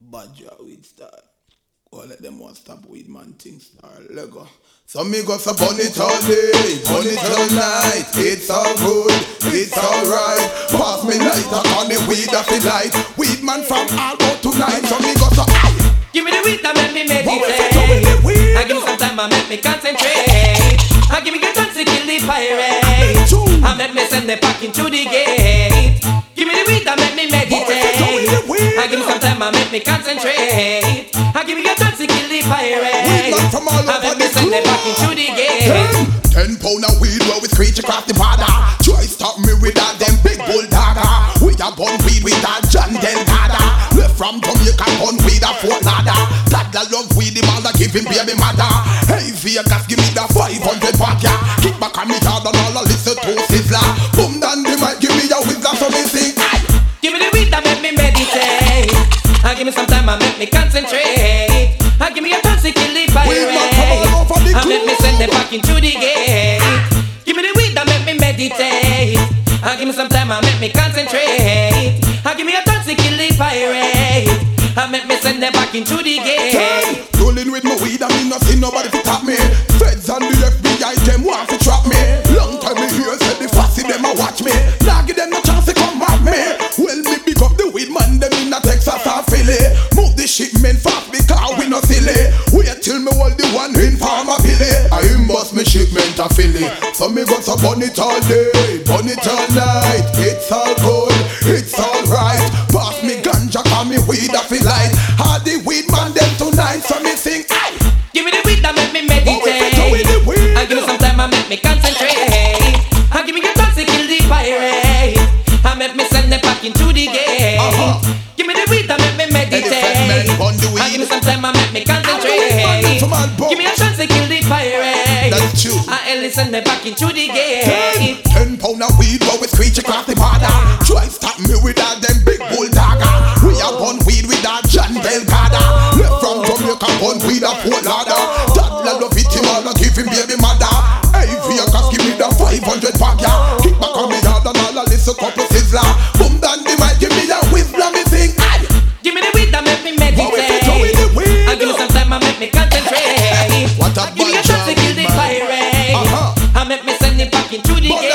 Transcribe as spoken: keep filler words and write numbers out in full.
Badger weed star. All of them want stop weed man thing star Lego. So me go so burn it all day, burn it all night. It's all good, it's alright. Pass me lighter on the weed of the light. Weed man from all out tonight. So me go so aye. Give me the weed that make me meditate. I give me some time, I make me concentrate. I give me the chance to kill the pirate. I make me send the pack into the gate. Give me the weed that make me meditate. I give me some time, I make me concentrate. I give me the chance to kill the pirate. I make me send the pack into the gate. Ten pound of weed where we screech across the border. Try stop me with that them big bulldogger. We a bun weed with that John Delgado. Left from Jamaica bun weed a Fort Lauderdale. Toddler love weed, the mother give him baby mother. Hey Vegas, give me the five hundred back ya. Kick back on me hard and all I listen to Sizzler. Boom down the mic, give me a whistler so me sing. Give me the weed that make me meditate. I give me some time, I make me concentrate. I give me a chance to kill the pirate. I make me send them back into the gate. Give me the weed that make me meditate. I give me some time, I make me concentrate. I give me a chance to kill the pirate. I make me send them back into the gate. Rolling with my weed, I mean nothing, nobody to top me. Feds and the F B I, them want to trap me. Long time me hear, said the fussy, them a watch me. Now give them no chance to come at me. Well, me pick up the weed man, them in a Texas or Philly. Move the shipment fast because we no silly. Wait till me hold the one in Farmer Billy. I bust me shipment a Philly. So me go so burn it all day, burn it all night. It's all good, it's all right. Pass me ganja, call me weed a feel light. All the weed man them tonight, so me sing aye. Give me the weed that make me meditate. I give me some time, I make me concentrate. I give me a chance to kill the pirate. I make me send them back into the gate. Uh-huh. Give me the weed that make me meditate. I give me some time, I make me concentrate. Give me a chance to kill the pirate. That's true. I listen them back into the gate. Ten pound of weed where we screech across the border. Try stop me with all them big bulldogger. We a bun weed with that John Delgado. Left from Jamaica bun weed a Fort Lauderdale. Toddler love it, him all a give him baby mother. Hey Vegas, give me the five hundred back ya. Kick back on me hard and all a listen couple Sizzler. Boom down the mic, give me a whistler, me sing aye. Give me the weed that make me meditate. I give me some time, I make me concentrate. What a I give me a chance to kill the pirate. I make me send it back into the gate.